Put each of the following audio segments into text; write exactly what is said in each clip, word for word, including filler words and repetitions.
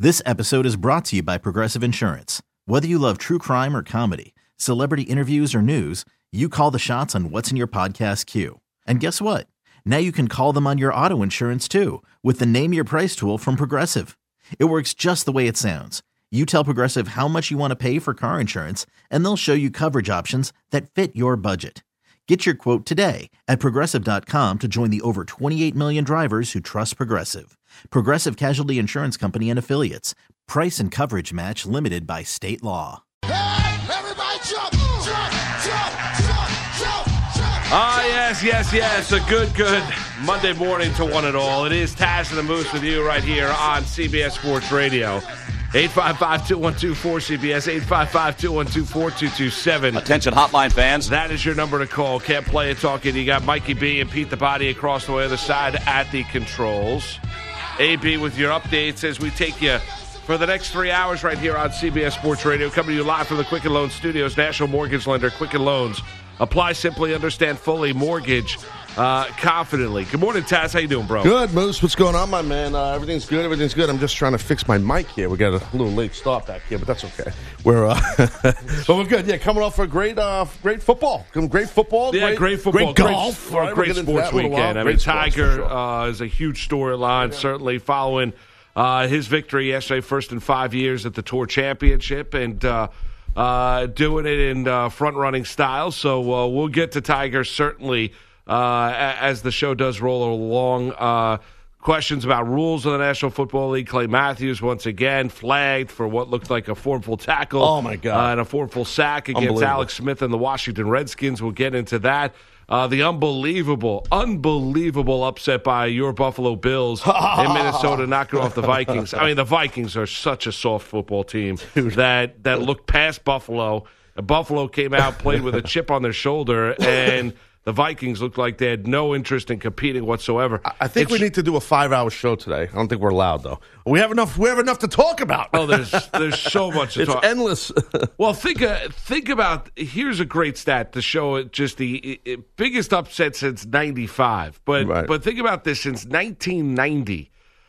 This episode is brought to you by Progressive Insurance. Whether you love true crime or comedy, celebrity interviews or news, you call the shots on what's in your podcast queue. And guess what? Now you can call them on your auto insurance too with the Name Your Price tool from Progressive. It works just the way it sounds. You tell Progressive how much you want to pay for car insurance, and they'll show you coverage options that fit your budget. Get your quote today at Progressive dot com to join the over twenty-eight million drivers who trust Progressive. Progressive Casualty Insurance Company and Affiliates. Price and coverage match limited by state law. Hey, everybody jump, jump, jump, jump, jump, jump. Ah, yes, yes, yes. A good, good Monday morning to one and all. It is Taz and the Moose with you right here on C B S Sports Radio. eight five five, two one two, four C B S, eight five five, two one two, four two two seven. Attention hotline fans. That is your number to call. Can't play it talking. You got Mikey B and Pete the Body across the other side at the controls. A B with your updates as we take you for the next three hours right here on C B S Sports Radio. Coming to you live from the Quicken Loans Studios. National Mortgage Lender, Quicken Loans. Apply simply, understand fully, mortgage uh, confidently. Good morning, Taz. How you doing, bro? Good, Moose. What's going on, my man? Uh, everything's good. Everything's good. I'm just trying to fix my mic here. We got a little late start back here, but that's okay. We're, uh, but we're good. Yeah, coming off a great, uh, great football. Great football. Yeah, great, great football. Great golf. Great, right, great sports weekend. I mean, Tiger sure. uh, is a huge storyline. Yeah. Certainly following uh, his victory yesterday, first in five years at the Tour Championship, and. Uh, Uh, doing it in uh, front-running style, so uh, we'll get to Tiger certainly uh, as the show does roll along. Uh, questions about rules in the National Football League. Clay Matthews once again flagged for what looked like a formful tackle. Oh, my God. Uh, and a formful sack against Alex Smith and the Washington Redskins. We'll get into that. Uh, the unbelievable, unbelievable upset by your Buffalo Bills in Minnesota, knocking off the Vikings. I mean, the Vikings are such a soft football team that, that looked past Buffalo. Buffalo came out, played with a chip on their shoulder, and the Vikings looked like they had no interest in competing whatsoever. I think it's, we need to do a five-hour show today. I don't think we're allowed, though. We have enough. We have enough to talk about. Oh, there's there's so much to it's talk. It's endless. Well, think uh, think about. Here's a great stat to show it. Just the it, it, biggest upset since ninety-five. But right. but think about this: since nineteen ninety.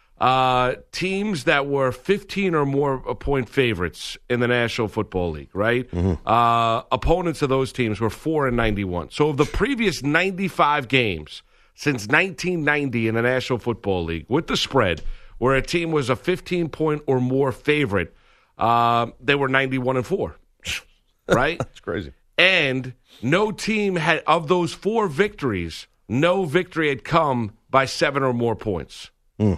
Uh, teams that were fifteen or more point favorites in the National Football League, right? Mm-hmm. Uh, opponents of those teams were four and ninety-one. So of the previous ninety-five games since nineteen ninety in the National Football League, with the spread, where a team was a fifteen point or more favorite, uh, they were ninety-one and four, right? That's crazy. And no team had, of those four victories, no victory had come by seven or more points. Mm.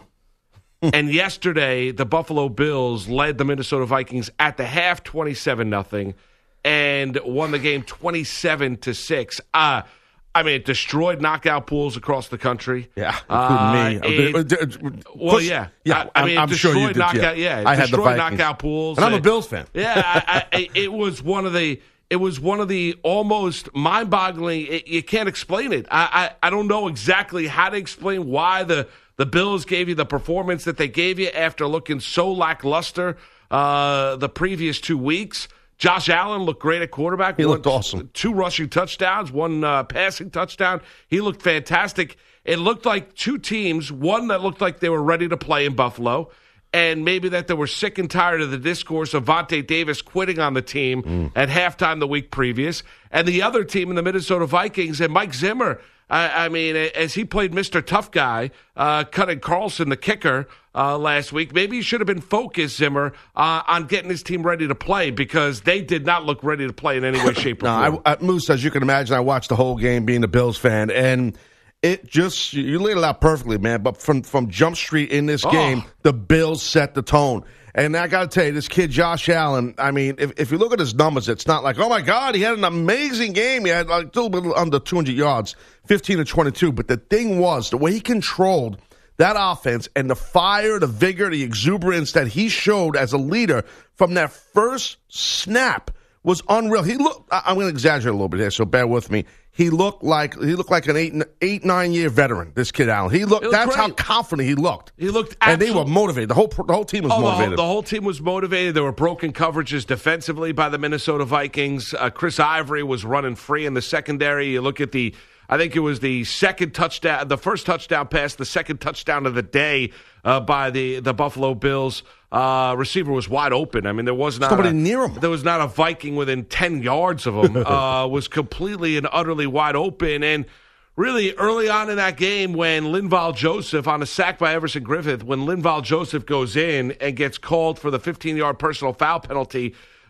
And yesterday, the Buffalo Bills led the Minnesota Vikings at the half twenty-seven nothing and won the game twenty-seven to six. Uh, I mean, it destroyed knockout pools across the country. Yeah, uh, including me. It, well, yeah. yeah I, I mean, I'm, it I'm sure you did, knockout, yeah. yeah. It I had the destroyed Vikings. knockout pools. And I'm a Bills fan. Yeah, I, I, it was one of the... It was one of the almost mind-boggling. It, you can't explain it. I, I I don't know exactly how to explain why the, the Bills gave you the performance that they gave you after looking so lackluster uh, the previous two weeks. Josh Allen looked great at quarterback. He one, looked awesome. Two rushing touchdowns, one uh, passing touchdown. He looked fantastic. It looked like two teams, one that looked like they were ready to play in Buffalo, and maybe that they were sick and tired of the discourse of Vontae Davis quitting on the team mm. at halftime the week previous. And the other team in the Minnesota Vikings and Mike Zimmer, I, I mean, as he played Mister Tough Guy, uh, cutting Carlson, the kicker, uh, last week, maybe he should have been focused, Zimmer, uh, on getting his team ready to play because they did not look ready to play in any way, shape, or form. No, I, I, Moose, as you can imagine, I watched the whole game being a Bills fan, and it just, you laid it out perfectly, man. But from, from Jump Street in this oh. game, the Bills set the tone. And I got to tell you, this kid, Josh Allen, I mean, if, if you look at his numbers, it's not like, oh, my God, he had an amazing game. He had like a little bit under two hundred yards, fifteen to twenty-two. But the thing was, the way he controlled that offense and the fire, the vigor, the exuberance that he showed as a leader from that first snap was unreal. He looked, I'm going to exaggerate a little bit here, so bear with me. he looked like he looked like an eight, eight nine year veteran. This kid Allen, he looked. He looked that's great. how confident he looked. He looked, and they were absolute- motivated. The whole the whole team was Oh, the whole, motivated. the whole team was motivated. There were broken coverages defensively by the Minnesota Vikings. Uh, Chris Ivory was running free in the secondary. You look at the, I think it was the second touchdown, the first touchdown pass, the second touchdown of the day uh, by the, the Buffalo Bills. Uh, receiver was wide open. I mean, there was not nobody a, near him. There was not a Viking within ten yards of him. uh, was completely and utterly wide open. And really, early on in that game, when Linval Joseph, on a sack by Everson Griffith, when Linval Joseph goes in and gets called for the fifteen-yard personal foul penalty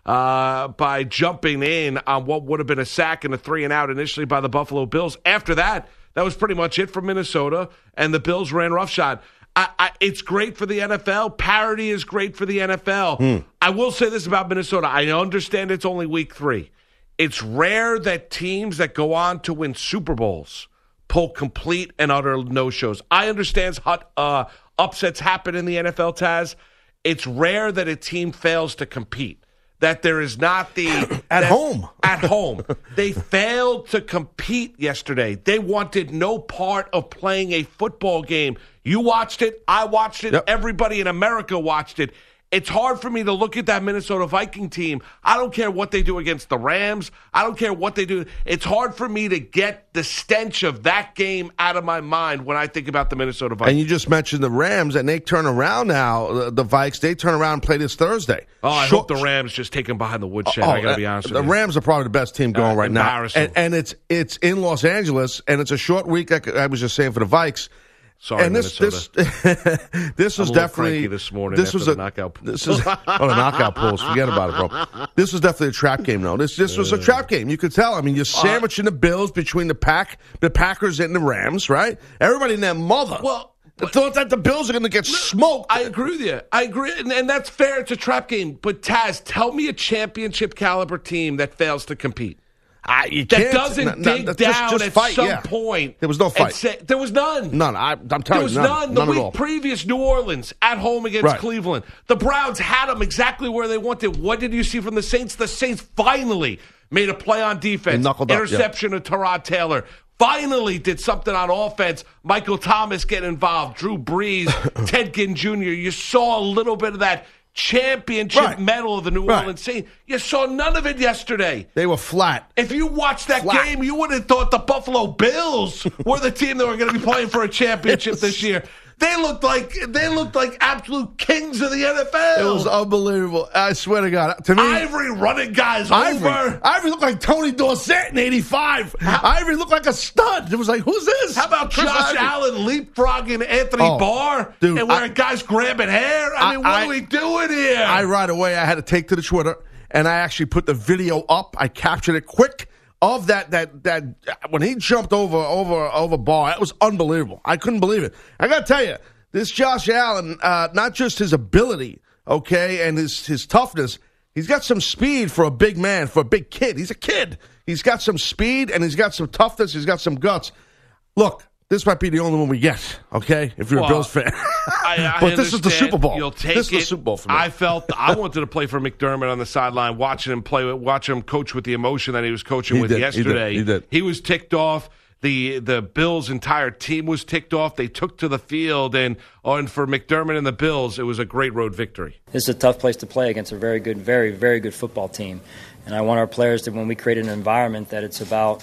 uh, by jumping in on what would have been a sack and a three and out initially by the Buffalo Bills. After that, that was pretty much it for Minnesota, and the Bills ran roughshod. I, I, it's great for the N F L. Parity is great for the N F L. Hmm. I will say this about Minnesota. I understand it's only week three. It's rare that teams that go on to win Super Bowls pull complete and utter no-shows. I understand hot, uh, upsets happen in the N F L, Taz. It's rare that a team fails to compete. That there is not the... At that, home. At home. They failed to compete yesterday. They wanted no part of playing a football game. You watched it. I watched it. Yep. Everybody in America watched it. It's hard for me to look at that Minnesota Viking team. I don't care what they do against the Rams. I don't care what they do. It's hard for me to get the stench of that game out of my mind when I think about the Minnesota Vikings. And you just mentioned the Rams, and they turn around now. The, the Vikes, they turn around and play this Thursday. Oh, I Short- hope the Rams just take them behind the woodshed. Oh, I got to uh, be honest with the you. Rams are probably the best team going Uh, right now, embarrassing. and, and it's it's in Los Angeles, and it's a short week. Like I was just saying for the Vikes. Sorry, and this Minnesota. this this was I'm a little definitely cranky this morning This after was the a knockout pool. This is oh the knockout pools. Forget about it, bro. This was definitely a trap game, though. This this was a trap game. You could tell. I mean, you're sandwiching the Bills between the pack, the Packers and the Rams, right? Everybody in their mother. Well, thought that the Bills are going to get smoked. I agree with you. I agree, and, and that's fair. It's a trap game. But Taz, tell me a championship caliber team that fails to compete. I, you That can't- doesn't no, no, dig just- down just at fight, some yeah. point. There was no and fight. say- there was none. None. I, I'm There telling was you, none. none. The None week at all. previous, New Orleans at home against Right. Cleveland. The Browns had them exactly where they wanted. What did you see from the Saints? The Saints finally made a play on defense. They knuckled up, yeah. Interception of Tyrod Taylor. Finally did something on offense. Michael Thomas getting involved. Drew Brees, Ted Ginn Junior You saw a little bit of that championship Right. medal of the New Right. Orleans Saints. You saw none of it yesterday. They were flat. If you watched that Flat. game, you would have thought the Buffalo Bills were the team that were going to be playing for a championship this year. They looked like they looked like absolute kings of the N F L. It was unbelievable. I swear to God. To me, Ivory running guys Ivory, over. Ivory looked like Tony Dorsett in eighty-five. Ivory looked like a stud. It was like, who's this? How about Chris Josh Ivory. Allen leapfrogging Anthony Oh, Barr dude, and wearing I- guys grabbing hair? I, I- mean, what I- are we doing here? I right away, I had to take to the Twitter, and I actually put the video up. I captured it quick of that that that when he jumped over over over Barr. It was unbelievable. I couldn't believe it. I got to tell you, this Josh Allen, uh, not just his ability, okay, and his his toughness. He's got some speed for a big man, for a big kid. He's a kid. He's got some speed, and he's got some toughness. He's got some guts. Look, this might be the only one we get, okay, if you're Well, a Bills fan. I, I but this is the understand. Super Bowl. You'll take this is it. the Super Bowl for me. I felt I wanted to play for McDermott on the sideline, watching him play, watching him coach with the emotion that he was coaching He with did, he did, yesterday. he did. He was ticked off. The the Bills' entire team was ticked off. They took to the field, and oh, and for McDermott and the Bills, it was a great road victory. This is a tough place to play against a very good, very, very good football team. And I want our players to, when we create an environment, that it's about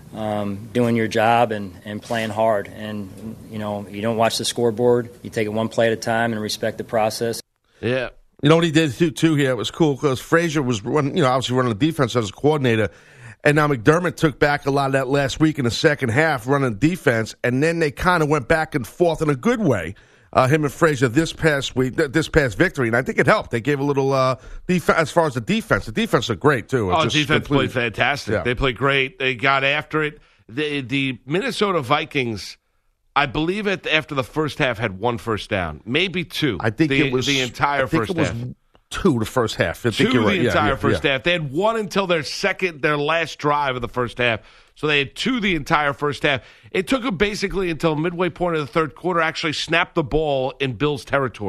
um, doing your job and, and playing hard. And, you know, you don't watch the scoreboard. You take it one play at a time and respect the process. Yeah. You know what he did too, too here? It was cool because Frazier was running, you know, obviously running the defense as a coordinator. And now McDermott took back a lot of that last week in the second half running defense. And then they kind of went back and forth in a good way, uh, him and Frazier this past week, th- this past victory. And I think it helped. They gave a little, uh, def- as far as the defense. The defense looked great too. It Oh, just defense completely- played fantastic. Yeah. They played great. They got after it. The, the Minnesota Vikings, I believe, it after the first half had one first down, maybe two. I think the, it was the entire I think first it was half. two the first half. I think Two you're right. the Yeah, entire yeah, first yeah. half. They had one until their second, their last drive of the first half. So they had two the entire first half. It took them basically until midway point of the third quarter actually snapped the ball in Bills territory.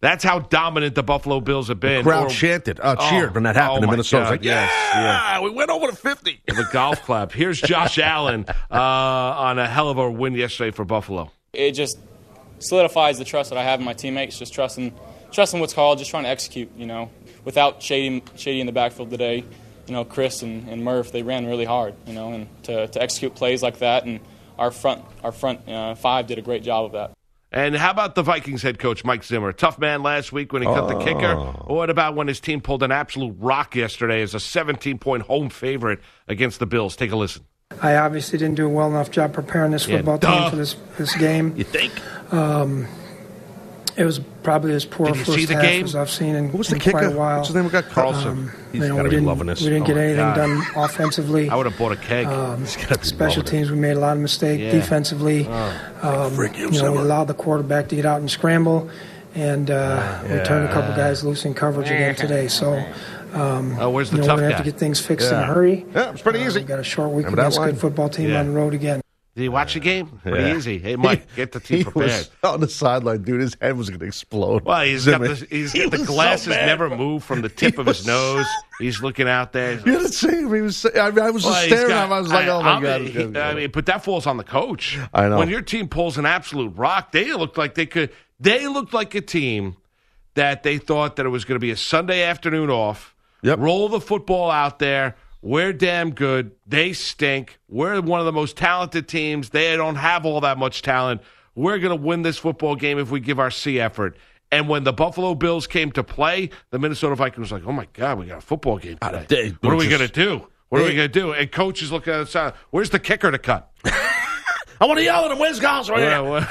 That's how dominant the Buffalo Bills have been. The crowd Or- chanted, uh, Oh, cheered when that happened oh in my Minnesota. God, It's like, yeah, yes, yeah. we went over to fifty. The golf clap. Here's Josh Allen uh, on a hell of a win yesterday for Buffalo. It just solidifies the trust that I have in my teammates, just trusting trusting what's called, just trying to execute, you know. Without Shady, Shady in the backfield today, you know, Chris and, and Murph, they ran really hard, you know, and to, to execute plays like that, and our front our front uh, five did a great job of that. And how about the Vikings head coach, Mike Zimmer? Tough man last week when he cut the kicker. What about when his team pulled an absolute rock yesterday as a seventeen-point home favorite against the Bills? Take a listen. I obviously didn't do a well enough job preparing this Yeah, football duh. team for this, this game. You think? Um, it was probably as poor Did you first see the half game? as I've seen in, What was the in kicker? quite a while. What's his name? We got Carlson. Um, He's you know, gotta we be didn't, loving this. we didn't Oh get my anything God. done offensively. I would have bought a keg. Um, He's gotta be special loving it. teams, we made a lot of mistakes. Yeah. Defensively, Oh. um, Freak you, you know, we Zimmer. allowed the quarterback to get out and scramble, and uh, we turned a couple guys loose in coverage again today. So, um, Oh, where's the you know, tough we're going to guy? have to get things fixed in Yeah. a hurry. Yeah, it's pretty Uh, easy. We've got a short week Remember that against a line? good football team Yeah. on the road again. Did you watch the game? Pretty Yeah. easy. Hey, Mike, get the team He prepared. was on the sideline, dude. His head was going to explode. Well, he's got Zimmer. the, he's He got the was so glasses mad. never moved from the tip He of his was nose. He's looking out there. You didn't see him. He was. I, mean, I was Well, just he's staring got- at him. I was like, "Oh my I- god!" he- I mean, but that falls on the coach. I know. When your team pulls an absolute rock, they looked like they could. They looked like a team that they thought that it was going to be a Sunday afternoon off. Yep. Roll the football out there. We're damn good. They stink. We're one of the most talented teams. They don't have all that much talent. We're going to win this football game if we give our C effort. And when the Buffalo Bills came to play, the Minnesota Vikings was like, oh, my God, we got a football game today. they- what are we just- going to do? What are we they- going to do? And coach is looking at the side. Where's the kicker to cut? I want to yell at him. Where's Gals right Yeah, now? well,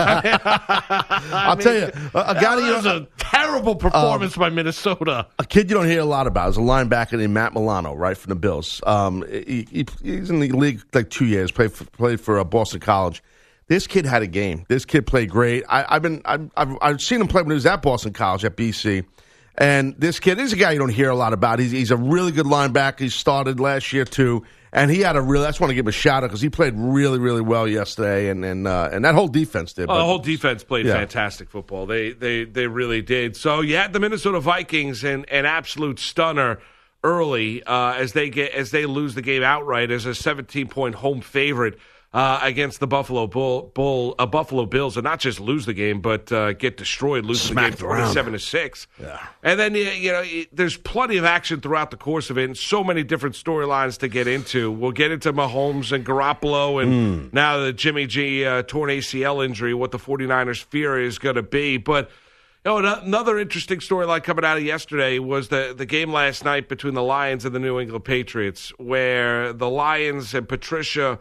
I'll tell you, a, a guy that that was you a terrible performance by Minnesota. a kid you don't hear a lot about is a linebacker named Matt Milano, right, from the Bills. Um, he, he, he's in the league like two years. Played for, played for uh, Boston College. This kid had a game. This kid played great. I, I've been I've, I've I've seen him play when he was at Boston College at B C. And this kid is a guy you don't hear a lot about. He's he's a really good linebacker. He started last year too, and he had a real. I just want to give him a shout out because he played really really well yesterday, and and uh, and that whole defense did. Oh, but- the whole defense played Yeah. fantastic football. They they they really did. So you had the Minnesota Vikings in an absolute stunner early uh, as they get as they lose the game outright as a seventeen point home favorite uh, against the Buffalo Bull Bull uh, Buffalo Bills, and not just lose the game, but uh, get destroyed, lose the game Smacked around. twenty-seven to six. Yeah. And then you you know it- there's plenty of action throughout the course of it, and so many different storylines to get into. We'll get into Mahomes and Garoppolo, and now the Jimmy G uh, torn A C L injury, what the 49ers fear is going to be, but. You know, an- another interesting storyline coming out of yesterday was the, the game last night between the Lions and the New England Patriots, where the Lions and Patricia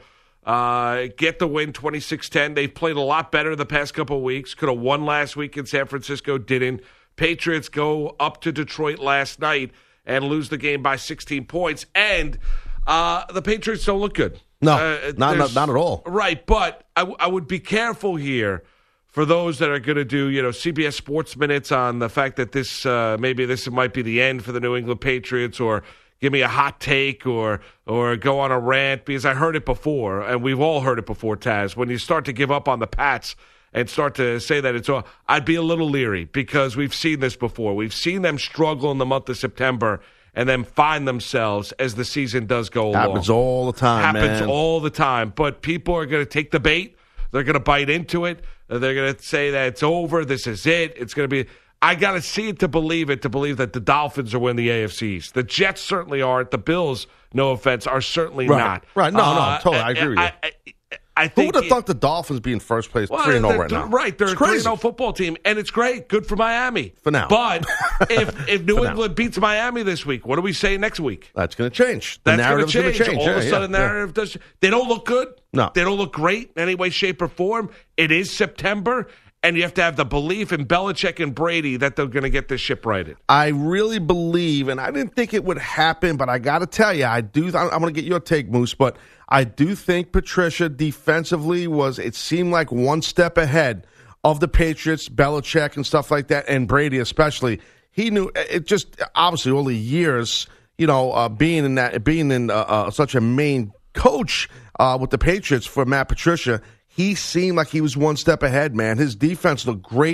uh, get the win twenty-six ten. They've played a lot better the past couple of weeks. Could have won last week in San Francisco, didn't. Patriots go up to Detroit last night and lose the game by sixteen points. And uh, the Patriots don't look good. No, Uh, not, there's- not not at all. Right, but I, w- I would be careful here for those that are going to do, you know, C B S Sports Minutes on the fact that this uh, maybe this might be the end for the New England Patriots, or give me a hot take, or or go on a rant, because I heard it before, and we've all heard it before, Taz. When you start to give up on the Pats and start to say that it's all, I'd be a little leery, because we've seen this before. We've seen them struggle in the month of September and then find themselves as the season does go along. Happens all the time, Happens man. all the time. But people are going to take the bait. They're going to bite into it. They're going to say that it's over. This is it. It's going to be. I got to see it to believe it, to believe that the Dolphins are winning the A F C East. The Jets certainly aren't. The Bills, no offense, are certainly Right. not. Right. No, no, totally. I agree with you. I, I, I Who think would have it- thought the Dolphins be in first place, well, three and zero they're- right now? Right, they're It's a three crazy. and oh football team, and it's great. Good for Miami. For now. But if if New For now. England beats Miami this week, what do we say next week? That's going to change. The That's going to narrative's change. gonna change. All Yeah, of a yeah, sudden, the yeah. narrative does. They don't look good. No. They don't look great in any way, shape, or form. It is September, and you have to have the belief in Belichick and Brady that they're going to get this ship righted. I really believe, and I didn't think it would happen, but I got to tell you, I do. I'm going to get your take, Moose, but I do think Patricia defensively was. It seemed like one step ahead of the Patriots, Belichick, and stuff like that, and Brady especially. He knew it. Just obviously all the years, you know, uh, being in that, being in uh, uh, such a main coach uh, with the Patriots for Matt Patricia. He seemed like he was one step ahead, man. His defense looked great.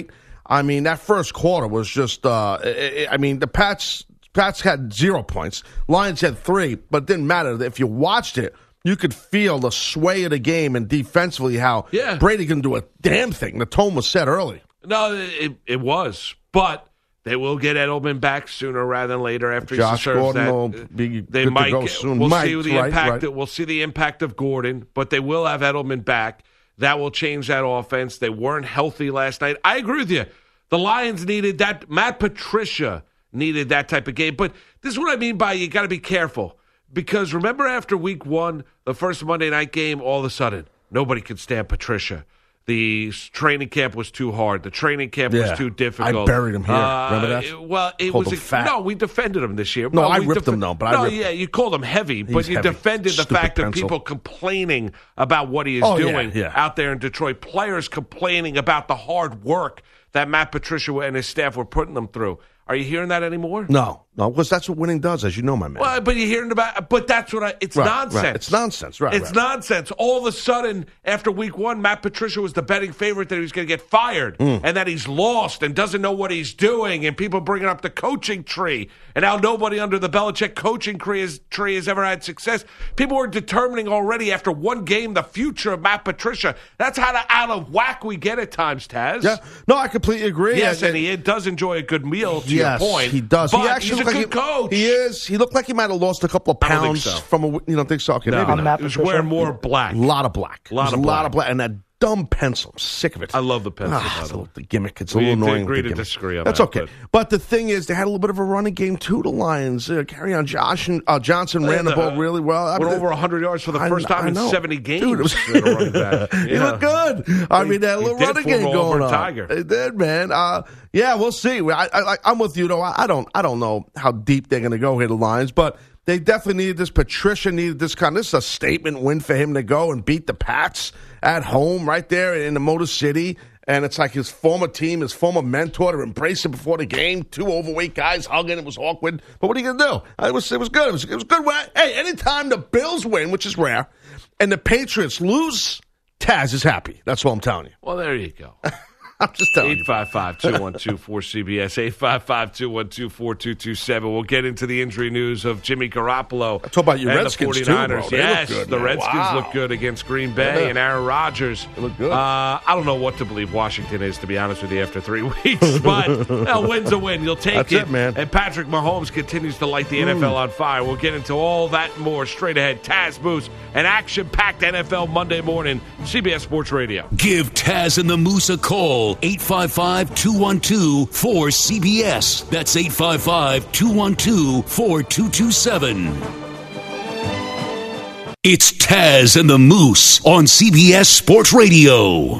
I mean, that first quarter was just, uh, I, I mean, the Pats Pats had zero points. Lions had three, but it didn't matter. If you watched it, you could feel the sway of the game and defensively how yeah. Brady can do a damn thing. The tone was set early. No, it, it was. But they will get Edelman back sooner rather than later after Josh he serves Gordon that. will be they good might to go get, soon. We'll might, see the right, impact. right. We'll see the impact of Gordon, but they will have Edelman back. That will change that offense. They weren't healthy last night. I agree with you. The Lions needed that. Matt Patricia needed that type of game. But this is what I mean by you got to be careful. Because remember after week one, the first Monday night game, all of a sudden, nobody could stand Patricia. The training camp was too hard. The training camp yeah. was too difficult. I buried him here. Uh, Remember that? It, well, it Called was him a, fat. no. We defended him this year. No, well, I we ripped def- him though. But no, I ripped yeah, him. you called him heavy, but He's you heavy. defended the Stupid fact pencil. of people complaining about what he is Oh, yeah, doing yeah. out there in Detroit. Players complaining about the hard work that Matt Patricia and his staff were putting them through. Are you hearing that anymore? No, no, because that's what winning does, as you know, my man. Well, but you're hearing about. But that's what I. It's Right, nonsense. right. It's nonsense. Right. It's right. nonsense. All of a sudden, after week one, Matt Patricia was the betting favorite that he was going to get fired Mm. and that he's lost and doesn't know what he's doing. And people bringing up the coaching tree and how nobody under the Belichick coaching tree has, tree has ever had success. People were determining already after one game the future of Matt Patricia. That's how out of whack we get at times, Taz. Yeah. No, I completely agree. Yes, and, and he does enjoy a good meal, to yes, your point. he does. But he actually he's a looked good like he, coach. He is. He looked like he might have lost a couple of I don't think pounds so. from a. You don't think so? Okay, No, maybe On not. Matt he was Patricia? wearing more black. A lot of black. A lot There's of a lot black. of black, and that dumb pencil. I'm sick of it. I love the pencil. Ah, by it's the a way. little, the gimmick. It's a We little annoying. agree with the to gimmick. disagree on That's that, okay. but- But the thing is, they had a little bit of a running game too. The Lions, uh, carry on. Josh and uh, Johnson ran the ball really well. I Went mean, over one hundred yards for the I- first time I in know. seventy games. Dude, it was- They had a running back. He Yeah. looked good. I He- mean, that he little did running former game going Auburn on. Tiger. It did, man. Uh, yeah, we'll see. I, I, I'm with you, though. I, I don't, I don't know how deep they're going to go here, the Lions, but they definitely needed this. Patricia needed this kind. This is a statement win for him to go and beat the Pats at home, right there in the Motor City. And it's like his former team, his former mentor, to embrace him before the game. Two overweight guys hugging. It was awkward. But what are you going to do? It was, it was good. It was, it was good. Hey, anytime the Bills win, which is rare, and the Patriots lose, Taz is happy. That's what I'm telling you. Well, there you go. I'm just telling you. eight five five, two one two, four C B S, eight five five, two one two, four two two seven. We'll get into the injury news of Jimmy Garoppolo. Talk about your and Redskins, the too, 49ers. bro. They Yes, look good, the man. Redskins Wow. look good against Green Bay Yeah. and Aaron Rodgers. They look good. Uh, I don't know what to believe Washington is, to be honest with you, after three weeks. But a win's a win. You'll take That's it. it, man. And Patrick Mahomes continues to light the N F L on fire. We'll get into all that and more straight ahead. Taz Moose, an action-packed N F L Monday morning, C B S Sports Radio. Give Taz and the Moose a call. eight five five, two one two, four C B S. That's eight five five, two one two, four two two seven. It's Taz and the Moose on C B S Sports Radio.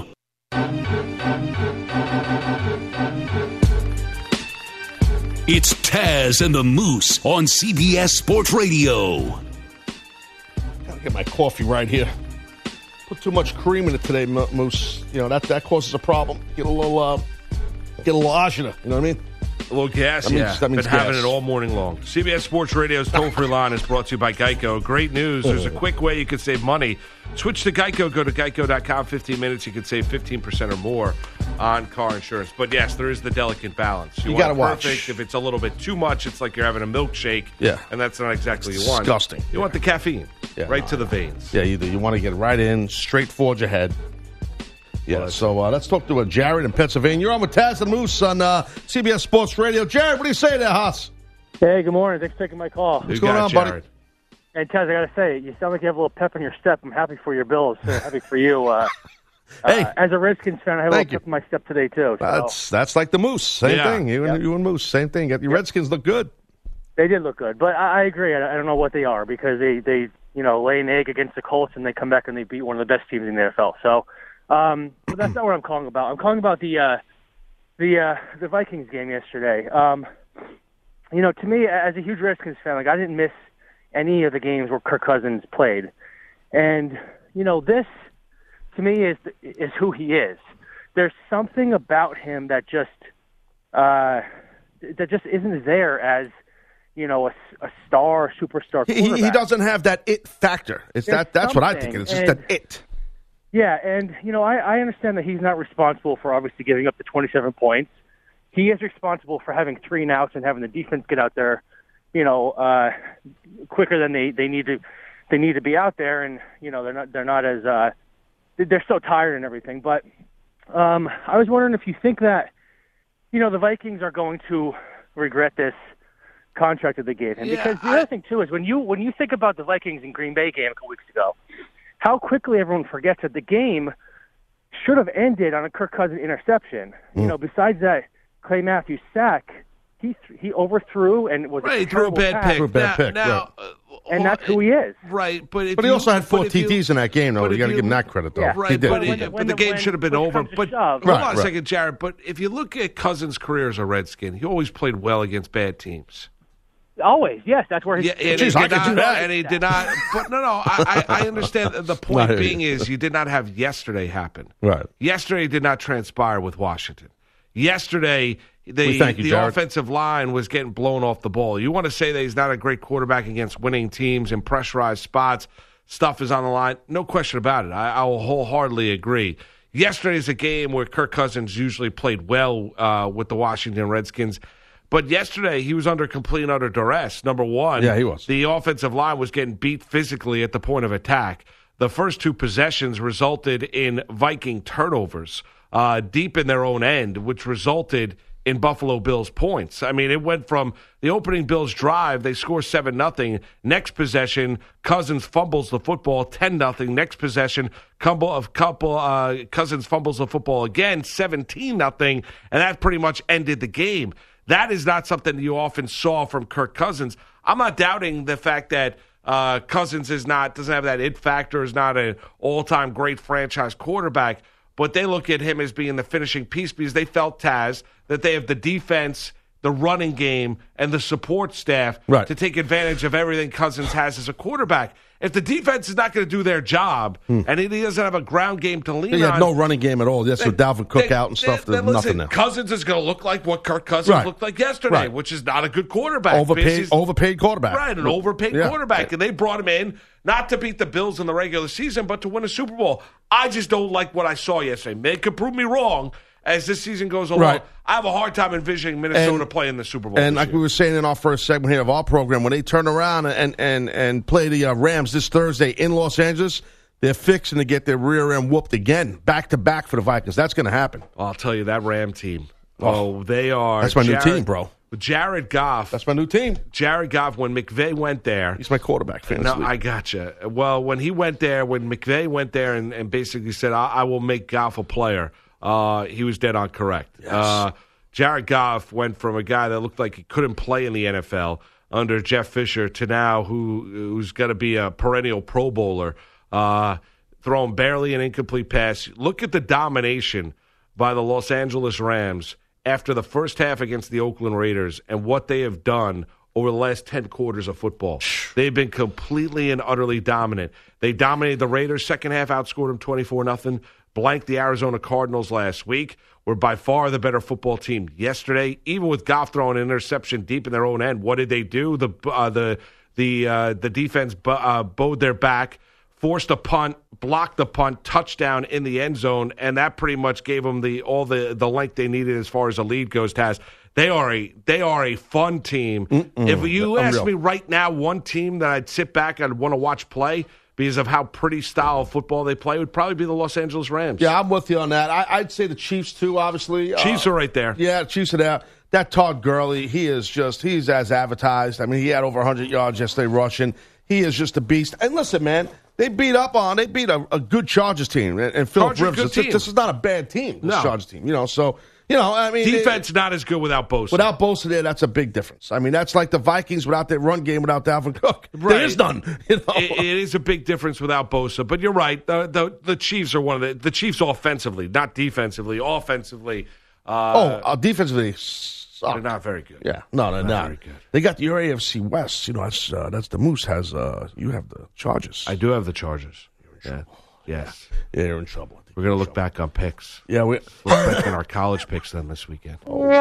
It's Taz and the Moose on C B S Sports Radio. Gotta get my coffee right here. Put too much cream in it today, Mo- Moose. You know, that, that causes a problem. Get a little, uh, get a little agita. You know what I mean? A little gas, That means- yeah. that means Been having gas. it all morning long. C B S Sports Radio's toll-free line is brought to you by Geico. Great news. There's a quick way you can save money. Switch to Geico. Go to geico dot com. fifteen minutes. You can save fifteen percent or more on car insurance. But, yes, there is the delicate balance. You want gotta it watch. perfect. If it's a little bit too much, it's like you're having a milkshake. Yeah. And that's not exactly what It's you want. disgusting. You want the caffeine Yeah, right no, to the veins. Yeah, either you want to get right in, straight forge ahead. Yeah, Well, so uh, let's talk to uh, Jared in Pennsylvania. You're on with Taz and Moose on uh, C B S Sports Radio. Jared, what do you say there, Haas? Hey, good morning. Thanks for taking my call. What's going on, buddy? Hey, Tez, I got to say, you sound like you have a little pep in your step. I'm happy for your Bills. So happy for you. Uh, Hey. uh, as a Redskins fan, I have a Thank little you. pep in my step today, too. So That's that's like the Moose. Same Yeah. thing. You and, Yep. you and Moose, same thing. Your Redskins look good. they did look good. But I, I agree. I, I don't know what they are because they, they, you know, lay an egg against the Colts and they come back and they beat one of the best teams in the N F L. So um, but that's not what I'm calling about. I'm calling about the uh, the uh, the Vikings game yesterday. Um, you know, to me, as a huge Redskins fan, like I didn't miss any of the games where Kirk Cousins played. And, you know, this, to me, is is who he is. There's something about him that just uh, that just isn't there as, you know, a, a star, superstar He, he, quarterback. he doesn't have that it factor. It's There's that. That's what I something, think it is. It's just and- that it. Yeah, and, you know, I, I understand that he's not responsible for obviously giving up the twenty-seven points. he is responsible for having three and outs and having the defense get out there, you know, uh, quicker than they, they need to they need to be out there, and you know they're not they're not as uh, they're so tired and everything. But um, I was wondering if you think that, you know, the Vikings are going to regret this contract that they gave him. Yeah, because the I, other thing, too, is when you when you think about the Vikings and Green Bay game a couple weeks ago, how quickly everyone forgets that the game should have ended on a Kirk Cousins interception. Mm. You know, besides that Clay Matthews sack, he he overthrew and was right, a he threw a bad pass. pick. Threw a bad now, pick, now, right. uh, And that's who he is. Right, but if But he you, also had four but if T you- Ds in that game, though. but You if got to you- give him that credit, though. Yeah. Right, He did. but, he it- did. but the game when- should have been when it over. comes to But shove. hold Right, on a right. second, Jared. But if you look at Cousins' career as a Redskin, he always played well against bad teams. Always, yes, that's where his. Yeah, and, Jeez, he I did could do not, that. and he did not. But no, no, I, I I understand. The point Not being here. is you did not have yesterday happen. Right. Yesterday did not transpire with Washington. Yesterday, the, We thank you, the Jared. offensive line was getting blown off the ball. You want to say that he's not a great quarterback against winning teams and pressurized spots, stuff is on the line. No question about it. I, I will wholeheartedly agree. Yesterday is a game where Kirk Cousins usually played well uh, with the Washington Redskins. But yesterday, he was under complete and utter duress. Number one, Yeah, he was. the offensive line was getting beat physically at the point of attack. The first two possessions resulted in Viking turnovers uh, deep in their own end, which resulted in Buffalo Bills points. I mean, it went from the opening Bills drive, they score seven nothing. Next possession, Cousins fumbles the football, ten nothing. Next possession, couple of couple uh, Cousins fumbles the football again, seventeen nothing, and that pretty much ended the game. That is not something you often saw from Kirk Cousins. I'm not doubting the fact that uh, Cousins is not doesn't have that it factor, is not an all-time great franchise quarterback, but they look at him as being the finishing piece because they felt, Taz, that they have the defense, the running game, and the support staff Right. to take advantage of everything Cousins has as a quarterback. If the defense is not going to do their job and he doesn't have a ground game to lean He had on, no running game at all. Yes, with Dalvin Cook then- out and stuff, then- there's then nothing listen, there. Cousins is going to look like what Kirk Cousins Right. looked like yesterday, Right. which is not a good quarterback. because Overpaid, he's- overpaid quarterback. Right, an overpaid Yeah. quarterback. And they brought him in not to beat the Bills in the regular season, but to win a Super Bowl. I just don't like what I saw yesterday. They could prove me wrong as this season goes along. Right. I have a hard time envisioning Minnesota And- playing the Super Bowl. And this like year. we were saying in our first segment here of our program, when they turn around and and and play the uh, Rams this Thursday in Los Angeles, they're fixing to get their rear end whooped again, back to back for the Vikings. That's going to happen. I'll tell you, that Ram team. Oh, they are. That's my new Jared- team, bro. Jared Goff. That's my new team. Jared Goff, when McVay went there. He's my quarterback. Fantasy No, league. I gotcha. Well, when he went there, when McVay went there and, and basically said, I, I will make Goff a player, uh, he was dead on correct. Yes. Uh, Jared Goff went from a guy that looked like he couldn't play in the N F L under Jeff Fisher to now who who's going to be a perennial Pro Bowler, uh, throwing barely an incomplete pass. Look at the domination by the Los Angeles Rams after the first half against the Oakland Raiders and what they have done over the last ten quarters of football. They've been completely and utterly dominant. They dominated the Raiders. Second half outscored them twenty-four nothing. Blanked the Arizona Cardinals last week. Were by far the better football team yesterday. Even with Goff throwing an interception deep in their own end, what did they do? The uh, the the uh, the defense bo- uh, bowed their back, forced a punt, blocked the punt, touchdown in the end zone, and that pretty much gave them the all the, the length they needed as far as the lead goes. Taz, they are a they are a fun team. Mm-mm. If you ask Unreal. me right now, one team that I'd sit back and want to watch play because of how pretty style of football they play would probably be the Los Angeles Rams. Yeah, I'm with you on that. I, I'd say the Chiefs too. Obviously, Chiefs uh, are right there. Yeah, Chiefs are there. That Todd Gurley, he is just he's as advertised. I mean, he had over one hundred yards yesterday rushing. He is just a beast. And listen, man, they beat up on they beat a, a good Chargers team and, and Philip Chargers, Rivers. good It's- team. This is not a bad team. This No. Chargers team, you know. So you know, I mean, Defense it- not as good without Bosa. without Bosa there, that's a big difference. I mean, that's like the Vikings without their run game without Dalvin Cook. Right. There is none. You know? it, it is a big difference without Bosa, but you're right. The the, the Chiefs are one of the the Chiefs offensively, not defensively. Offensively, uh, oh, uh, defensively, suck. they're not very good. Yeah, no, they're Not not. very good. They got your A F C West. You know, that's uh, that's the Moose has. Uh, you have the Chargers. I do have the Chargers. Yeah. Yes, Yeah, they're in trouble. we're gonna look back on picks. Yeah, we. Look back on our college picks then this weekend.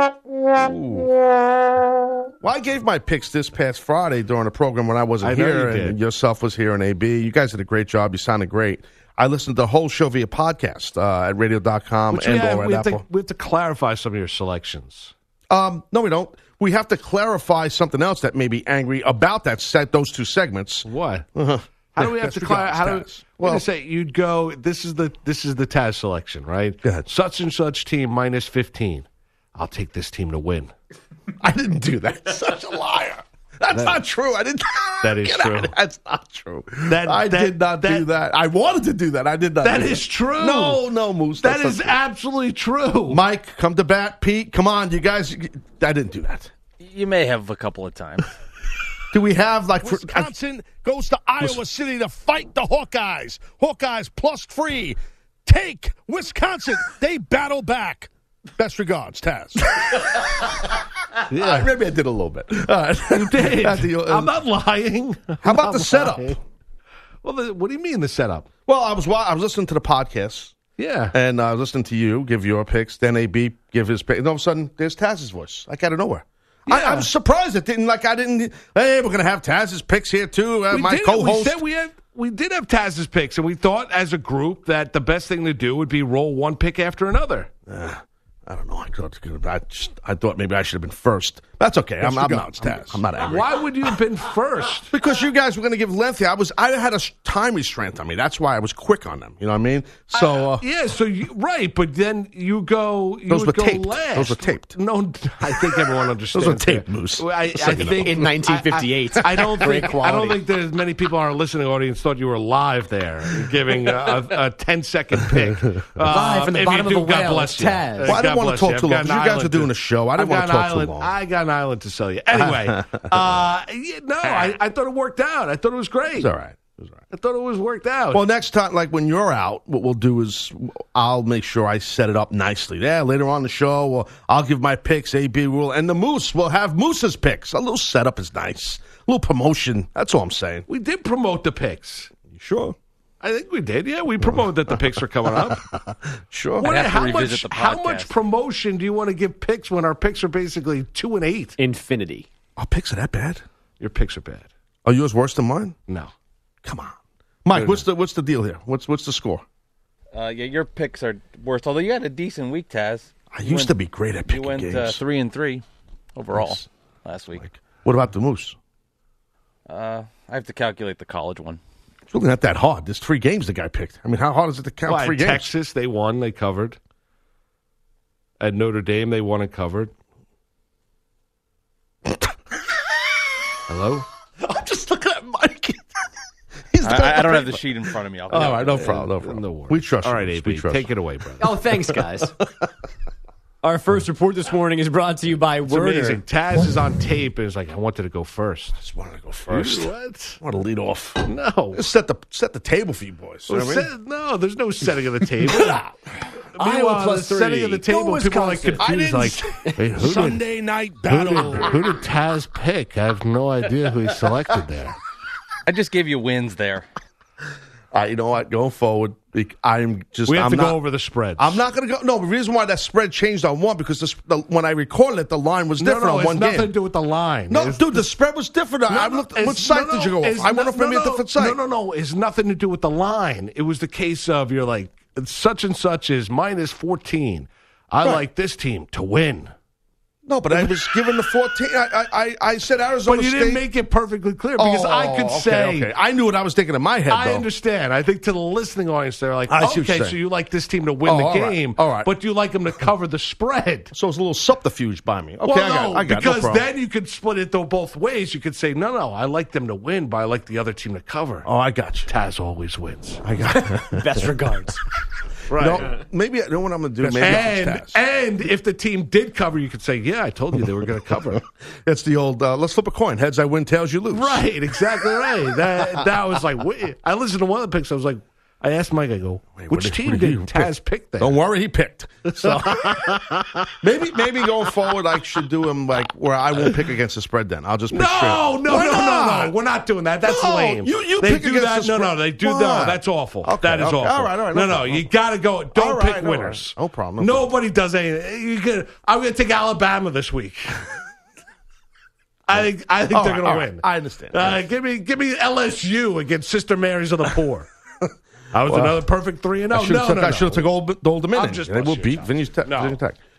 Well, I gave my picks this past Friday during the program when I wasn't I know here, you did. and yourself was here, and A B. You guys did a great job. You sounded great. I listened to the whole show via podcast uh, at radio dot com Which and we, have, or we, at have to, Apple. we have to clarify some of your selections. Um, no, we don't. We have to clarify something else that may be angry about that set, those two segments. What? Uh-huh. How do we have That's to clarify? How do Taz. well, Well, say you'd go? This is the this is the Taz selection, right? Go ahead. Such and such team minus fifteen. I'll take this team to win. I didn't do that. Such a liar. That's That- not true. I didn't. That is Get true. out. That's not true. That- I that- did not do that- that. I wanted to do that. I did not. That do is that. true. No, no, Moose. That that's is not true. absolutely true. Mike, come to bat. Pete, come on, you guys. I didn't do that. You may have a couple of times. Do we have like for, Wisconsin goes to Iowa City to fight the Hawkeyes. Hawkeyes plus three. Take Wisconsin. They battle back. Best regards, Taz. yeah, maybe I did a little bit. All right. You did. At the, uh, I'm not lying. How about the setup? Well, the, what do you mean the setup? Well, I was wa- I was listening to the podcast. Yeah. And I was listening to you give your picks, then A B give his pick, and all of a sudden there's Taz's voice, like out of nowhere. I, I was surprised it didn't like I didn't. Hey, we're gonna have Taz's picks here too. Uh, We my did, co-host. We said we had. We did have Taz's picks, and we thought as a group that the best thing to do would be roll one pick after another. Uh, I don't know. I thought, I, just, I thought maybe I should have been first. That's okay. I'm, I'm not. I'm, I'm not angry. Why would you have been first? Because you guys were going to give lengthy. I was. I had a time restraint on me. That's why I was quick on them. You know what I mean? So uh, yeah. So you, right, but then you go. You those would were go taped. last. Those were taped. No, I think everyone understands. Those were taped, that. Moose. I, I Just so you know. think In nineteen fifty-eight. I, I, I don't Great think. I quality. don't think there's many people in our listening audience thought you were live there, giving a, a, a ten second pick. Uh, Live from the if bottom you of do, a God whale, bless it's you. Taz. Uh, Well, I didn't God want to bless talk you. too I've long, got 'cause an you guys are island doing to- a show. I didn't I've want got to talk an too island, long. I got an island to sell you. Anyway, uh, yeah, no, I, I thought it worked out. I thought it was great. It's all right. It was all right. I thought it was worked out. Well, next time, like when you're out, what we'll do is I'll make sure I set it up nicely. Yeah, later on the show, well, I'll give my picks, A B rule, and the Moose will have Moose's picks. A little setup is nice. A little promotion. That's all I'm saying. we did promote the picks. You sure? I think we did. Yeah, we promoted that the picks are coming up. Sure. What, have to how revisit much? the How podcast. much promotion do you want to give picks when our picks are basically two and eight? Infinity. Our picks are that bad? Your picks are bad. Are yours worse than mine? No. Come on, Mike. What's the what's the deal here? What's what's the score? Uh, yeah, your picks are worse. Although you had a decent week, Taz. I You used went- to be great at You picking went games. uh, three and three overall Nice. last week. What about the Moose? Uh, I have to calculate the college one. It's really not that hard. There's three games the guy picked. I mean, how hard is it to count Well, three at games? Texas, they won. They covered. At Notre Dame, they won and covered. Hello? I'm just looking at Mike. He's I, I don't have the sheet in front of me. I'll All right, no problem, no problem. No worries. We trust All you, right, Moose. A B, We trust take you. it away, brother. Oh, thanks, guys. Our first report this morning is brought to you by It's Werner. amazing. Taz is on tape and is like, I wanted to go first. I just wanted to go first. You- I What? want to lead off. No. Let's set the set the table for you boys. You know Well, what I mean? set- no, there's no setting of the table. Iowa Meanwhile, plus the setting three. of the Go table, people are like Wisconsin. confused. I Like, didn't- hey, who did, Sunday night who, battle. did, who did Taz pick? I have no idea who he selected there. I just gave you wins there. All right, you know what? Going forward, I'm just. We have I'm to not, go over the spreads. I'm not going to go. No, the reason why that spread changed on one because the, the, when I recorded it, the line was no, different no, on it's one nothing game. to do with the line. No, It's- dude, the spread was different. I no, looked. it's- What site no, did you go it's off? I went no- off maybe no, a different site. No, no, no. It's nothing to do with the line. It was the case of you're like, such and such is minus fourteen. I Right. like this team to win. No, but I was given the fourteen. I I, I said Arizona But you State. didn't make it perfectly clear because Oh, I could okay, say. okay. I knew what I was thinking in my head. I though. understand. I think to the listening audience, they're like, I see what you're okay, saying. so you like this team to win Oh, the all right, game, all right. but you like them to cover the spread. So it's a little subterfuge by me. Okay, well, I got, no, it. I got it. No because problem. then you could split it though both ways. You could say, no, no, I like them to win, but I like the other team to cover. Oh, I got you. Taz always wins. I got it. Best regards. Right. No, maybe I know what I'm going to do. Maybe and I'll Taz. and if the team did cover, you could say, yeah, I told you they were going to cover. That's the old. Uh, let's flip a coin. Heads, I win. Tails, you lose. Right, exactly right. That that was like, wait. I listened to one of the picks. I was like, I asked Mike, I go, Wait, which what did- team what did he Taz pick there? Don't worry, he picked. So maybe maybe going forward, I should do him like where I won't pick against the spread. Then I'll just pick No, straight. no, no, Why no, not? no. We're not doing that. That's No, lame. you- you they pick do against that. the No, spread. no, they do. Why? No, that's awful. Okay, that is okay. awful. All right, all right, no No, no, problem. you got to go. Don't All right, pick all right. winners. No problem, no Nobody does anything. You can, I'm going to take Alabama this week. I think I think All they're right, going all to right. win. I understand. Uh, give me give me L S U against Sister Mary's of the Poor. I was Well, another perfect three and I zero. should No, have no, took, I no. should have took Old, Old Dominion. I'm just They will busting beat your Virginia Tech. No. Virginia Tech.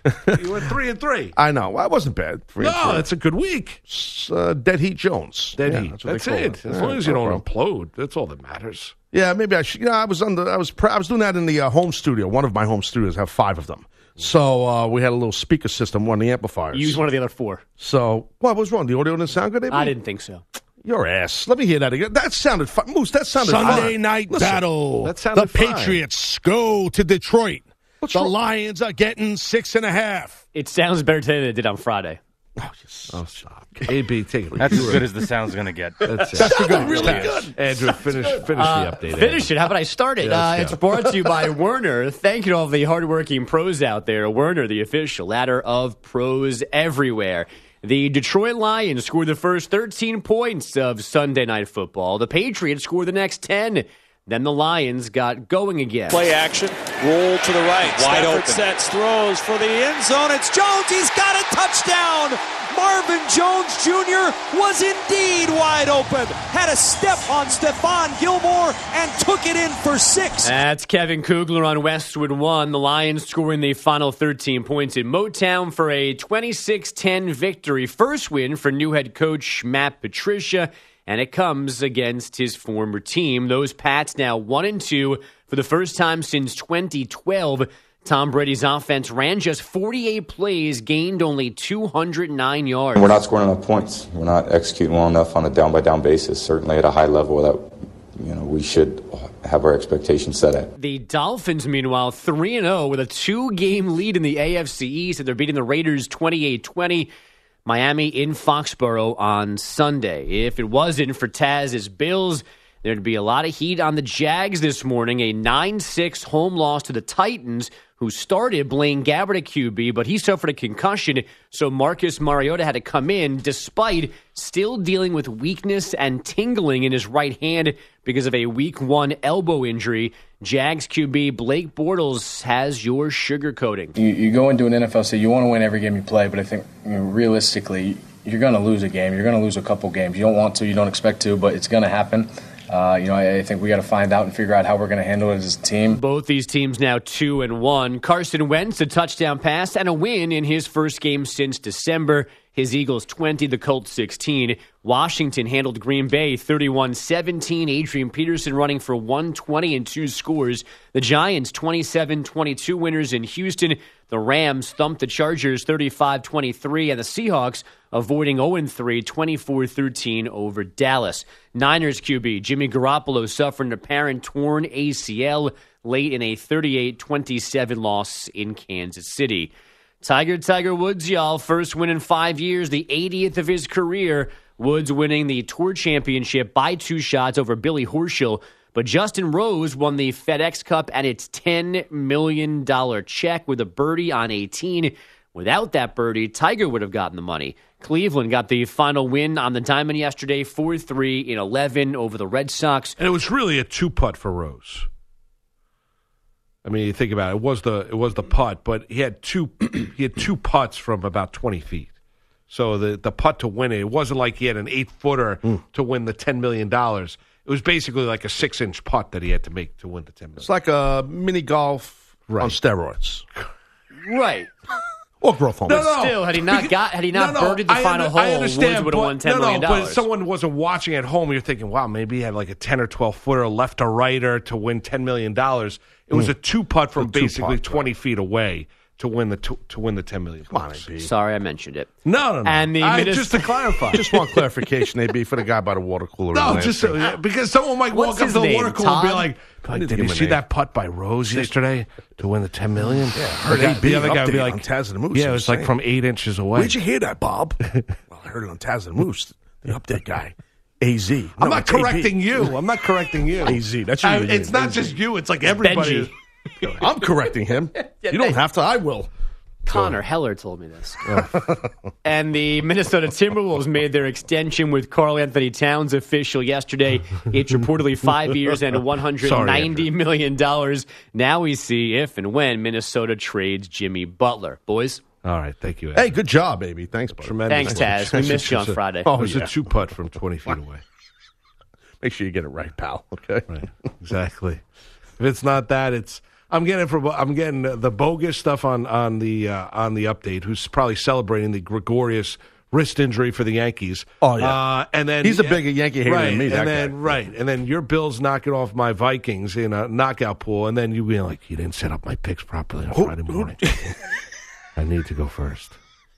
You went three and three. I know. Well, I wasn't bad. Three No, and three. it's a good week. Uh, Dead Heat Jones. Dead Yeah, Heat. That's, what That's they call it. As Yeah, long as you no don't problem. implode, that's all that matters. Yeah, maybe I should. You know, I was under. I was. Pr- I was doing that in the uh, home studio. One of my home studios have five of them. So uh, we had a little speaker system, one of the amplifiers. Use one of the other four. So what was wrong? The audio didn't sound good. A B? I didn't think so. Your ass. Let me hear that again. That sounded fun. Moose, that sounded Sunday fun. night Listen, battle. that sounded The fine. Patriots go to Detroit. What's the wrong? Lions are getting six and a half. It sounds better today than it did on Friday. Oh, yes. Oh, stop. A B, take it. That's as good as the sound's going to get. That's it. That's good. really Stats. good. Andrew, finish, finish Uh, the update. Finish it. How about I start it? Yes, uh, yeah. It's brought to you by Werner. Thank you to all the hardworking pros out there. Werner, the official ladder of pros everywhere. The Detroit Lions scored the first thirteen points of Sunday Night Football. The Patriots scored the next ten. Then the Lions got going again. Play action, roll to the right. Wide Stafford open. sets, throws for the end zone. It's Jones. He's got a touchdown. Marvin Jones Junior was indeed wide open. Had a step on Stephon Gilmore and took it in for six. That's Kevin Kugler on Westwood one. The Lions scoring the final thirteen points in Motown for a twenty-six ten victory. First win for new head coach Matt Patricia, and it comes against his former team. Those Pats now one and two for the first time since twenty twelve. Tom Brady's offense ran just forty-eight plays, gained only two hundred nine yards. We're not scoring enough points. We're not executing well enough on a down-by-down basis, certainly at a high level that you know we should have our expectations set at. The Dolphins, meanwhile, three and oh with a two-game lead in the A F C East, and they're beating the Raiders twenty-eight twenty. Miami in Foxborough on Sunday. If it wasn't for Taz's Bills, there'd be a lot of heat on the Jags this morning. A nine six home loss to the Titans, who started Blaine Gabbert at Q B, but he suffered a concussion, so Marcus Mariota had to come in despite still dealing with weakness and tingling in his right hand because of a week one elbow injury. Jags Q B Blake Bortles has your sugarcoating. You, you go into an N F L season, you want to win every game you play, but I think you know, realistically, you're going to lose a game. You're going to lose a couple games. You don't want to, you don't expect to, but it's going to happen. Uh, you know, I, I think we got to find out and figure out how we're going to handle it as a team. Both these teams now two and one. Carson Wentz, a touchdown pass and a win in his first game since December. His Eagles twenty, the Colts sixteen. Washington handled Green Bay thirty-one seventeen. Adrian Peterson running for one twenty and two scores. The Giants twenty-seven twenty-two winners in Houston. The Rams thumped the Chargers thirty-five twenty-three, and the Seahawks avoiding oh and three, twenty-four thirteen over Dallas. Niners Q B Jimmy Garoppolo suffered an apparent torn A C L late in a thirty-eight twenty-seven loss in Kansas City. Tiger Tiger Woods, y'all, first win in five years, the eightieth of his career. Woods winning the Tour Championship by two shots over Billy Horschel. But Justin Rose won the FedEx Cup and its ten million dollars check with a birdie on eighteen. Without that birdie, Tiger would have gotten the money. Cleveland got the final win on the diamond yesterday, four three in eleven over the Red Sox. And it was really a two-putt for Rose. I mean, you think about it. It was the it was the putt, but he had two he had two putts from about twenty feet. So the the putt to win it, it wasn't like he had an eight footer mm. to win the ten million dollars. It was basically like a six inch putt that he had to make to win the ten million. It's like a mini golf right. on steroids, right? Or growth hormone. No, no. Still, had he not got had he not no, no, birdied the I final under, hole, Woods would have won ten no, million no, dollars. But if someone wasn't watching at home, you're thinking, wow, maybe he had like a ten or twelve footer left or righter to win ten million dollars. It was mm. a two putt from basically twenty right. feet away to win the to, to win the ten million. Come on, A B. Sorry, I mentioned it. No, no, no. And the I, Minnesota- just to clarify, just want clarification, A B, for the guy by the water cooler. No, just so, yeah, because someone might What's walk up to the name? water cooler Todd? and be like, like "Did you see name. that putt by Rose yesterday to win the ten million?" Yeah, heard the, A B the other guy would be like, on Taz and the Moose. "Yeah, it was like from eight inches away." Where'd you hear that, Bob? Well, I heard it on Taz and the Moose. The update guy. A Z. No, I'm not correcting A B. you. I'm not correcting you. A Z. That's I, your It's not just you. It's like everybody. Benji. I'm correcting him. You don't have to. I will. Connor Heller told me this. And the Minnesota Timberwolves made their extension with Karl Anthony Towns official yesterday. It's reportedly five years and one hundred ninety million dollars. Now we see if and when Minnesota trades Jimmy Butler. Boys? All right. Thank you, Andrew. Hey, good job, baby. Thanks, buddy. Tremendous. Thanks, Taz. We missed you on Friday. Oh, it was yeah. a two-putt from twenty feet away. Make sure you get it right, pal. Okay? Right. Exactly. If it's not that, it's I'm getting from I'm getting the bogus stuff on on the uh, on the update. Who's probably celebrating the Gregorius wrist injury for the Yankees? Oh yeah, uh, and then he's a bigger Yankee hater right, than me. That and then guy. right, and then your Bills knocking off my Vikings in a knockout pool, and then you being like, you didn't set up my picks properly on Who- Friday morning. I need to go first.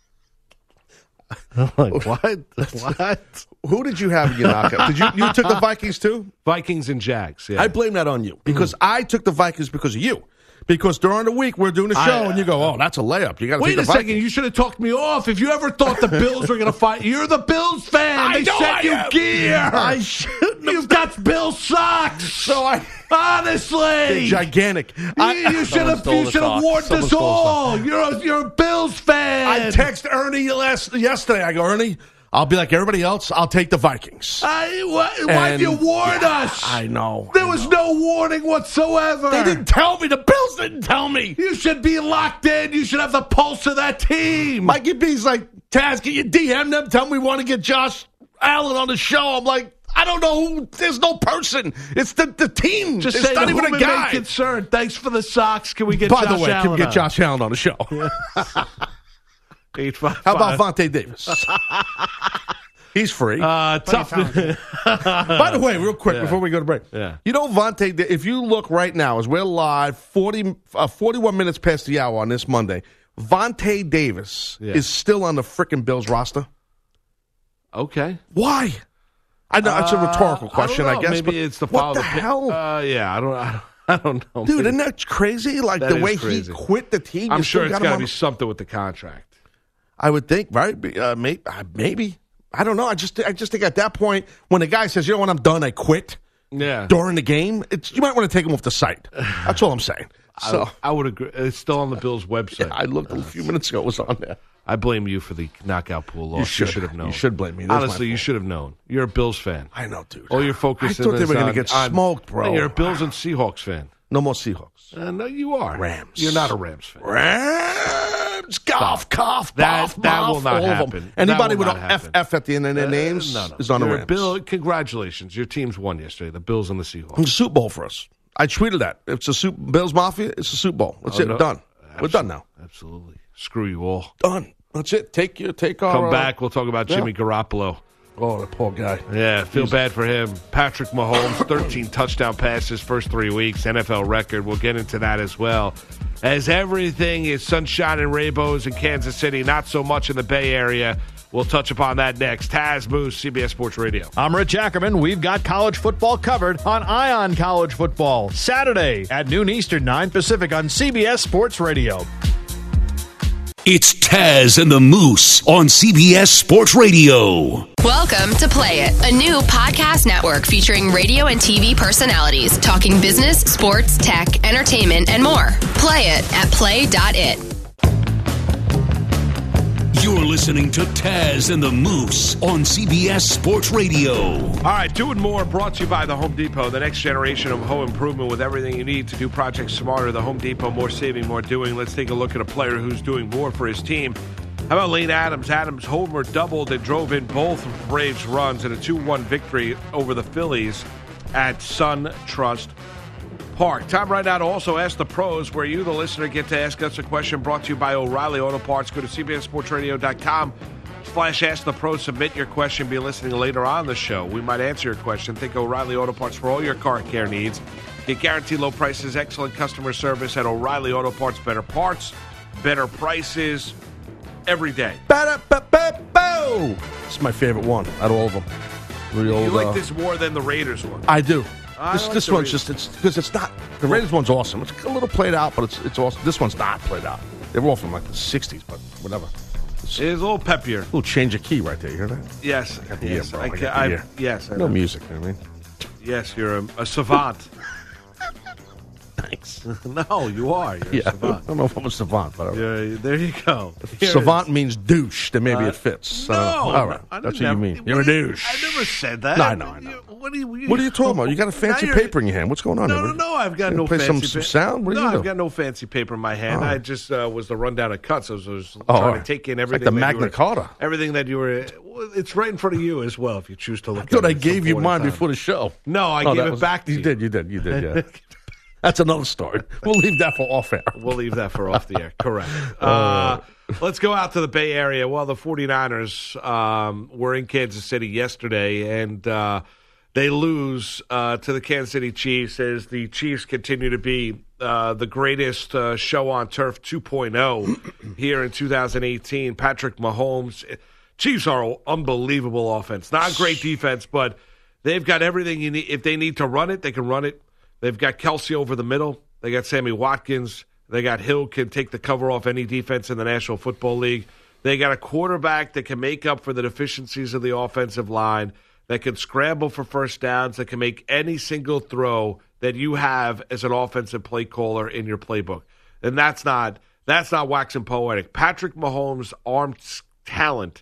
I'm like, what? What? Who did you have in your knockout? Did you you took the Vikings too? Vikings and Jags. Yeah. I blame that on you because I took the Vikings because of you. Because during the week we're doing a show I, uh, and you go, oh, that's a layup. You got to Wait take the a second. Vikings. You should have talked me off. If you ever thought the Bills were going to fight, you're the Bills fan. I They know sent I you am. gear. I shouldn't. You've got Bill socks. So I honestly, they're gigantic. I, you, you should have you should have warned Someone us stole the all. You're a, you're a Bills fan. I text Ernie last yesterday. I go, Ernie, I'll be like everybody else. I'll take the Vikings. I, why why'd And- you warn yeah, us? I know. There was no warning whatsoever. They didn't tell me. The Bills didn't tell me. You should be locked in. You should have the pulse of that team. Mikey B's like, Taz, can you D M them? Tell them we want to get Josh Allen on the show. I'm like, I don't know who. There's no person. It's the, the team. Just it's say not to even whom a it may guy. concern. Thanks for the socks. Can we get By Josh the way, Allen can we get on? Josh Allen on the show? Eight, five, How about five. Vontae Davis? He's free. Uh, tough. By the way, real quick Yeah. before we go to break, Yeah. you know Vontae, Da- if you look right now, as we're live, forty, uh, forty-one minutes past the hour on this Monday, Vontae Davis Yeah. is still on the frickin' Bills roster. Okay. Why? I know it's a rhetorical Uh, question, I, I, don't know. guess. Maybe but it's the what follow the the pick. hell, Uh, yeah, I don't. I don't, I don't know, dude? Maybe- Isn't that crazy? Like That the is way crazy. he quit the team. I'm you sure still it's got him got to on- be something with the contract. I would think, right? Uh, maybe, uh, maybe. I don't know. I just, I just think at that point, when the guy says, "You know what? I'm done. I quit." Yeah. During the game, it's, you might want to take him off the site. That's all I'm saying. So I, I would agree. It's still on the Bills' website. yeah, I looked a few minutes ago. It was on there. I blame you for the knockout pool loss. You You should. should have known. You should blame me. That's my Honestly, you fault. should have known. You're a Bills fan. I know, dude. All your focus I thought they is were gonna on- get on- smoked, bro. You're a Bills and Seahawks fan. No more Seahawks. Uh, no, you are. Rams. You're not a Rams fan. Rams. Golf, cough, That golf, that will golf, not all of them. happen. Anybody That will with not an F happen. F at the end of their Uh, names no, no. is on the You're a Rams. Bill, congratulations. Your teams won yesterday. The Bills and the Seahawks. It's a Super Bowl for us. I tweeted that. It's a Super Bills Mafia. It's a Super Bowl. That's Oh, it. no. We're done. We're done now. Absolutely. Screw you all. Done. That's it. Take your take our. Come uh, back. We'll talk about yeah. Jimmy Garoppolo. Oh, the poor guy. Yeah, feel bad for him. Patrick Mahomes, thirteen touchdown passes first three weeks, N F L record. We'll get into that as well. As everything is sunshine and rainbows in Kansas City, not so much in the Bay Area. We'll touch upon that next. Taz Moose, C B S Sports Radio. I'm Rich Ackerman. We've got college football covered on Ion College Football. Saturday at noon Eastern, nine Pacific on C B S Sports Radio. It's Taz and the Moose on C B S Sports Radio. Welcome to Play It, a new podcast network featuring radio and T V personalities talking business, sports, tech, entertainment, and more. Play it at play dot it. You're listening to Taz and the Moose on C B S Sports Radio. All right, Doing More brought to you by the Home Depot, the next generation of home improvement with everything you need to do projects smarter. The Home Depot, more saving, more doing. Let's take a look at a player who's doing more for his team. How about Lane Adams? Adams homer doubled and drove in both Braves runs in a two one victory over the Phillies at SunTrust Park. Time right now to also ask the pros, where you, the listener, get to ask us a question brought to you by O'Reilly Auto Parts. Go to C B S Sports Radio dot com slash ask the pros. Submit your question. Be listening later on the show. We might answer your question. Think O'Reilly Auto Parts for all your car care needs. Get guaranteed low prices, excellent customer service at O'Reilly Auto Parts. Better parts, better prices every day. Ba-da-ba-ba-boo! It's my favorite one out of all of them. Real, You like uh, this more than the Raiders one. I do. I This, like this the one's Raiders. just it's because it's not the Raiders one's awesome. It's a little played out, but it's it's awesome. This one's not played out. They were all from like the sixties, but whatever. It's a little peppier. A little change of key right there. You hear that? Yes. I got the yes. ear, bro. I I ca- got the I- ear. yes. I No know. music. You know what I mean? Yes, you're a, a savant. Thanks. No, you are. You're Yeah, a savant. I don't know if I'm a savant, but all right. Yeah, there you go. Here savant it is. means douche. Then maybe Uh, it fits. No, Uh, all right. I That's what never- you mean. You're a douche. I never said that. No, I know, I know. What are you, What are you talking about? You got a fancy Now you're- paper in your hand. What's going on? No, here? no, no. I've got You no play fancy some, some pa- sound. What do no, you do? I've got no fancy paper in my hand. Oh. I just uh, was the rundown of cuts. I was, I was Oh, trying all to right. take in It's like everything. the that you Magna were- Carta. Everything that you were. Well, it's right in front of you as well. If you choose to look. I thought at I it at some gave you point in mine time. before the show. No, I Oh, gave that it was- back to you. You did. You did. You did. Yeah. That's another story. We'll leave that for off air. We'll leave that for off the air. Correct. Uh, let's go out to the Bay Area. Well, the 49ers um, were in Kansas City yesterday, and uh, they lose uh, to the Kansas City Chiefs as the Chiefs continue to be uh, the greatest uh, show on turf two point oh here in two thousand eighteen. Patrick Mahomes. Chiefs are an unbelievable offense. Not a great defense, but they've got everything you need. If they need to run it, they can run it. They've got Kelsey over the middle. They got Sammy Watkins. They got Hill, can take the cover off any defense in the National Football League. They got a quarterback that can make up for the deficiencies of the offensive line, that can scramble for first downs, that can make any single throw that you have as an offensive play caller in your playbook. And that's not that's not waxing poetic. Patrick Mahomes' arm talent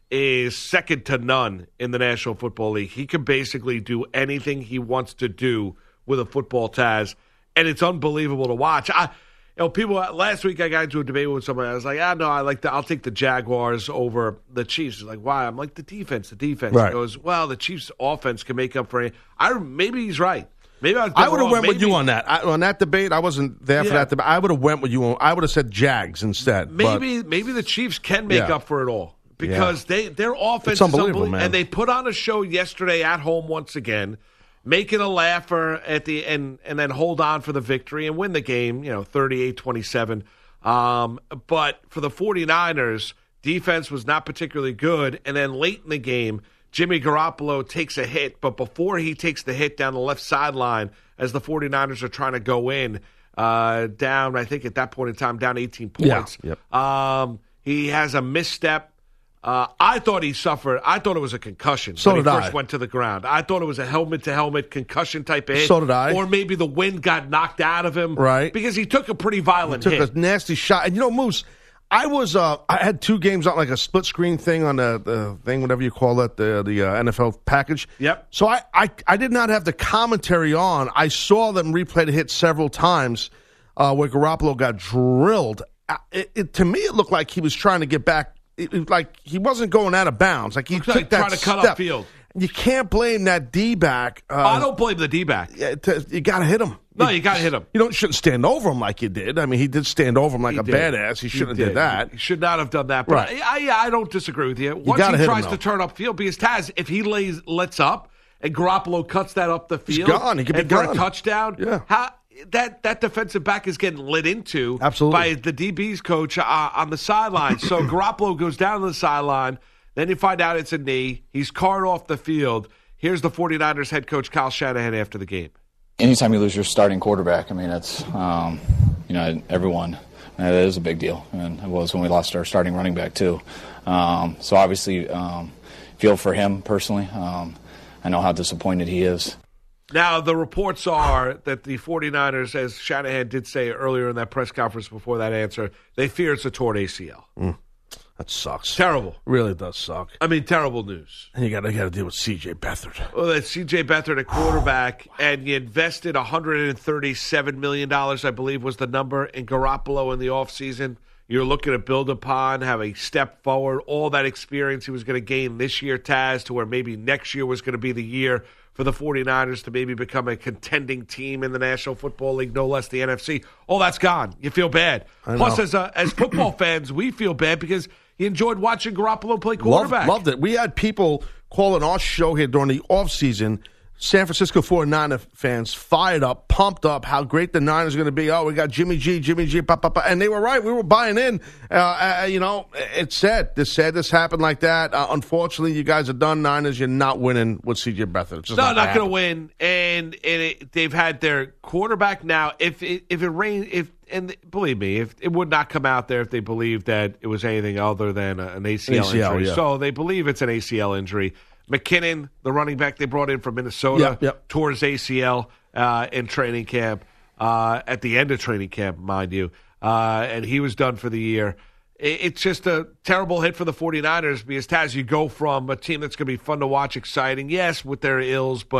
is second to none in the National Football League. He can basically do anything he wants to do with a football, Taz, and it's unbelievable to watch. I, you know, people last week I got into a debate with somebody. I was like, "Ah, no, I like the, I'll take the Jaguars over the Chiefs." He's like, "Why?" I'm like, "The defense, the defense." Right. He goes, "Well, the Chiefs' offense can make up for it." I maybe he's right. Maybe I, was I would have went maybe, with you on that. I, on that debate, I wasn't there for Yeah. that debate. I would have went with you. On, I would have said Jags instead. Maybe maybe the Chiefs can make Yeah. up for it all because Yeah. they their offense It's is unbelievable, unbelievable, man. and they put on a show yesterday at home once again, making a laugher at the and and then hold on for the victory and win the game, you know, thirty-eight twenty-seven. Um, but for the 49ers, defense was not particularly good, and then late in the game, Jimmy Garoppolo takes a hit, but before he takes the hit down the left sideline as the 49ers are trying to go in, uh, down, I think at that point in time, down eighteen points. Yeah. Yep. Um, he has a misstep. Uh, I thought he suffered. I thought it was a concussion So when did he first I. went to the ground. I thought it was a helmet-to-helmet concussion type of hit. So did I. Or maybe the wind got knocked out of him. Right. Because he took a pretty violent took hit. a nasty shot. And you know, Moose, I was uh, I had two games on like a split screen thing on the, the thing, whatever you call it, the the uh, N F L package. Yep. So I, I I did not have the commentary on. I saw them replay the hit several times uh, where Garoppolo got drilled. Uh, It, it, to me, it looked like he was trying to get back. It, it, like he wasn't going out of bounds. Like he Looks took like that trying to cut step. upfield. You can't blame that D-back. Uh, I don't blame the D-back. Yeah, to, you got to hit him. No, you got to hit him. You don't shouldn't stand over him like you did. I mean, he did stand over him like He a did. badass. He shouldn't He have did that. He should not have done that. But Right. I, I, I don't disagree with you. Once gotta he hit him, tries though. to turn upfield, because Taz, if he lays lets up and Garoppolo cuts that up the He's field, gone. He could be and for a gone. touchdown, Yeah. how that that defensive back is getting lit into Absolutely. by the D B's coach uh, on the sideline. So Garoppolo goes down to the sideline. Then you find out it's a knee. He's carted off the field. Here's the 49ers head coach Kyle Shanahan after the game. Anytime you lose your starting quarterback, I mean, it's, um, you know, everyone, that is a big deal. And it was when we lost our starting running back, too. Um, so obviously, um, feel for him personally. Um, I know how disappointed he is. Now, the reports are that the 49ers, as Shanahan did say earlier in that press conference before that answer, they fear it's a torn A C L. Mm. That sucks. Terrible. Really does suck. I mean, terrible news. And you got to got to deal with C J Beathard. Well, that's C J Beathard at quarterback, and you invested one hundred thirty-seven million dollars, I believe was the number, in Garoppolo in the offseason. You're looking to build upon, have a step forward, all that experience he was going to gain this year, Taz, to where maybe next year was going to be the year for the 49ers to maybe become a contending team in the National Football League, no less the N F C. All that's gone. You feel bad. I Plus, know. as a, as football fans, we feel bad because you enjoyed watching Garoppolo play quarterback. Loved, loved it. We had people calling our show here during the offseason, San Francisco 49er fans fired up, pumped up, how great the Niners are going to be. Oh, we got Jimmy G, Jimmy G, pa, pa, pa. And they were right. We were buying in. Uh, uh, you know, it's sad. This sad this happened like that. Uh, unfortunately, you guys are done, Niners. You're not winning with C J Beathard. It's just No, not, not going to to win. And and it, they've had their quarterback now. If it, if it rains, if and believe me, if it would not come out there if they believed that it was anything other than an A C L, A C L, injury. yeah. So they believe it's an A C L injury. McKinnon, the running back they brought in from Minnesota, Yep, yep. tore his A C L uh, in training camp, uh, at the end of training camp, mind you, uh, and he was done for the year. It, it's just a terrible hit for the 49ers because, Taz, you go from a team that's going to be fun to watch, exciting, yes, with their ills, but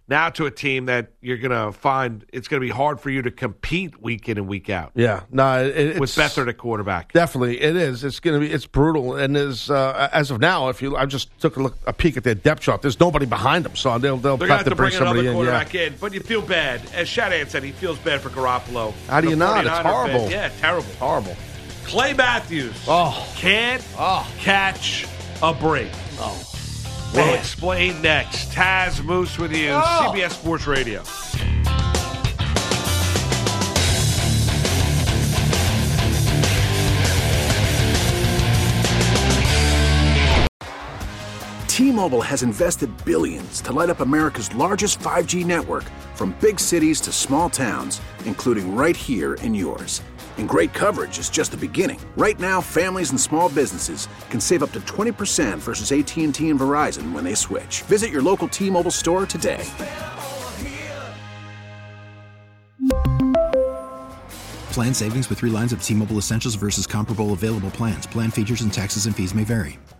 now to a team that you're going to find it's going to be hard for you to compete week in and week out. Yeah, no, it, it's with Beathard at quarterback. Definitely, it is. It's going to be. It's brutal, and is uh, as of now, if you, I just took a look, a peek at their depth chart. There's nobody behind them, so they'll they'll They're have going to to bring bring another somebody in. quarterback Yeah. in, but you feel bad. As Shanahan said, he feels bad for Garoppolo. How do The you not? It's 49er horrible. fans. Yeah, terrible, horrible. Clay Matthews oh. can't oh. catch a break. Oh. We'll explain next. Taz Moose with you, oh. C B S Sports Radio. T-Mobile has invested billions to light up America's largest five G network, from big cities to small towns, including right here in yours. And great coverage is just the beginning. Right now, families and small businesses can save up to twenty percent versus A T and T and Verizon when they switch. Visit your local T-Mobile store today. Plan savings with three lines of T-Mobile Essentials versus comparable available plans. Plan features and taxes and fees may vary.